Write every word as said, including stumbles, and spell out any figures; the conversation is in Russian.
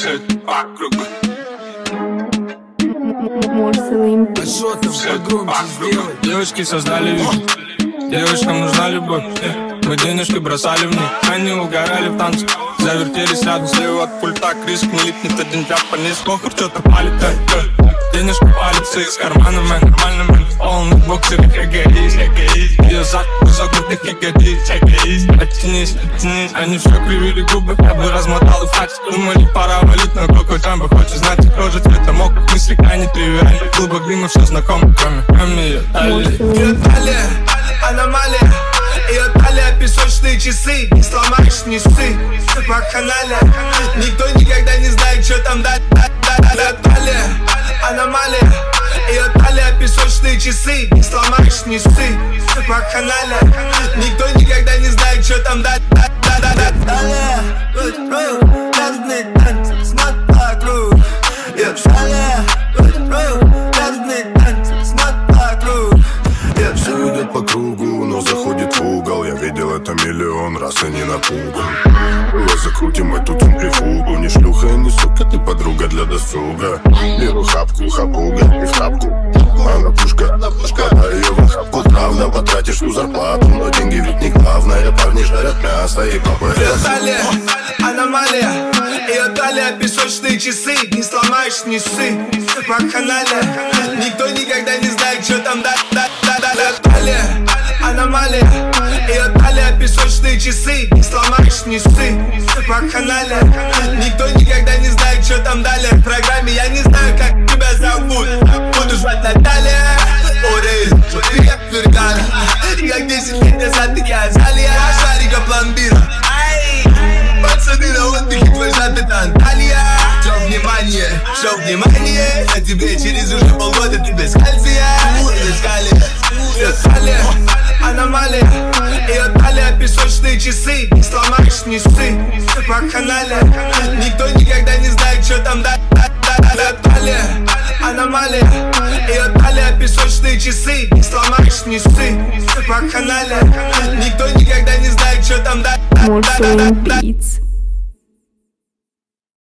все по кругу. А что там погромче сделать? Девочки создали вид, девочкам нужна любовь. Мы денежки бросали в них, они угорали в танце. Завертелись рядом, слева от пульта криск не липнет, один ляп пониз, кохр что-то палит. Денежка палится из кармана, мэн, нормально, мэн. Полный боксер, эгоист, эгоист. Ее зад, закрутых ягодиц, эгоист. Оттянись, оттянись, они все кривили губы. Я бы размотал и факт, думали, пора валить. Но какой там бы хочет знать, кто же цвета мог. Мысли крайне тривиальны, клубок дыма все знакомы, кроме, кроме ее талии. Ее талия, аномалия. Ее талия, песочные часы. Не сломаешь, не ссы, вакханалия. Никто никогда не знает, что там дать. Ее талия, аномалия. Ее талия, песочные часы. Не сломаешь, не ссы, вакханалия. Никто никогда не знает, что там дать. Талия, разные танцы, смак вокруг. Ее талия, разные танцы, смак вокруг. Все идет по кругу, но заходит в угол. Я видел это миллион раз и не напуган. Давай закрутим эту центрифугу. Не шлюха и не сука, ты подруга для досуга. Беру хапку, хапуга и в тапку. Она пушка, она пушка, да ее в охапку. Правда, потратишь всю зарплату, но деньги ведь не главное. Парни жарят мясо и папа. Ее талия, аномалия. Ее талия, песочные часы. Не сломаешь, не ссы, вакханалия. Никто никогда не знает, что там дать. Ее талия, аномалия. Ее талия, песочные часы. Не сломаешь, не ссы, вакханалия. Никто никогда не знает, что там далее. В программе я не знаю, как тебя зовут. Буду звать Наталья. Орей, ты как Фергана. Как десять лет назад ты я Азалия. Шарика пломбира. Пацаны на отдыхе, твой зад это Анталия. Все внимание, все внимание. На тебе через уже полгода ты без кальция. Без калия. Ее талия, аномалия. Ее талия, песочные часы. Не сломаешь, не ссы, вакханалия. Никто никогда не знает, что там дать. Ее талия, аномалия. Ее талия, песочные часы. Не сломаешь, не ссы, вакханалия. Никто никогда не знает, что там дать. More Beats.